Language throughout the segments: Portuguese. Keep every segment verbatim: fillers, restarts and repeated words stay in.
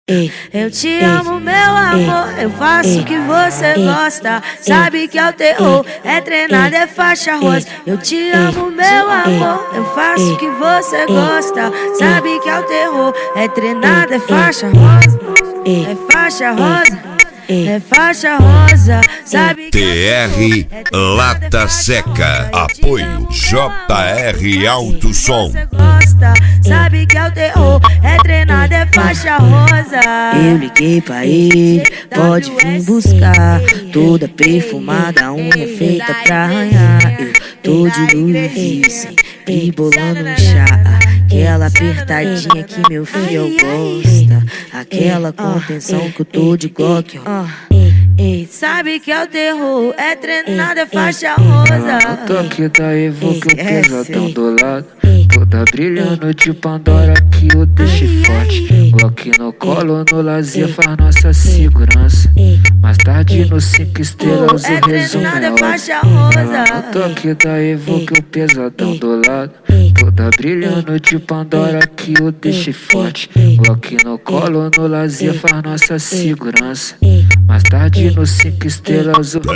Eu te amo, meu amor, eu faço o que você gosta. Sabe que é o terror, é treinado, é faixa rosa. Eu te amo, meu amor, eu faço o que você gosta. Sabe que é o terror, é treinado, é faixa rosa. É faixa rosa. É faixa rosa, sabe que T R Lata Seca. Apoio J R Alto Som. Sabe que é o terror, é treinado, é faixa rosa. Eu liguei pra ele, pode vir buscar. Toda perfumada, unha feita pra arranhar. Eu tô de Louis V, sempre bolando um chá. Aquela apertadinha que meu filho gosta. Aquela contenção que eu tô de Glock, ó. Sabe que é o terror, é treinado, é faixa rosa. No toque da Evo que o pesadão do lado. Toda brilhando de Pandora que eu deixei forte. Glock no colo, no lazer faz nossa segurança. Mais tarde no cinco estrelas o resumo é óbvio. No toque da Evo que o pesadão do lado. Toda brilhando de Pandora que eu deixei forte. Glock no colo, no lazer faz nossa segurança. Mais tarde no cinco estrelas o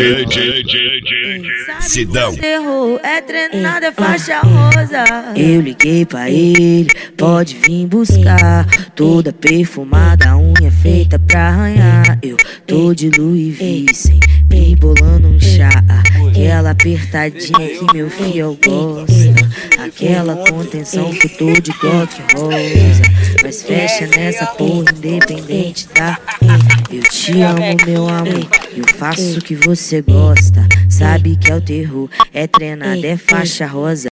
Sidão. Terror, é treinado, é faixa rosa. Eu liguei pra ele, pode vir buscar. Toda perfumada, unha feita pra arranhar. Eu tô de Louis V, sempre bolando um chá. Aquela apertadinha que meu filho gosta. Aquela contenção que eu tô de Glock rosa. Mas fecha nessa porra independente, tá? Eu te amo, meu amor, eu faço o que você gosta. Sabe que é o terror, é treinado, é faixa rosa.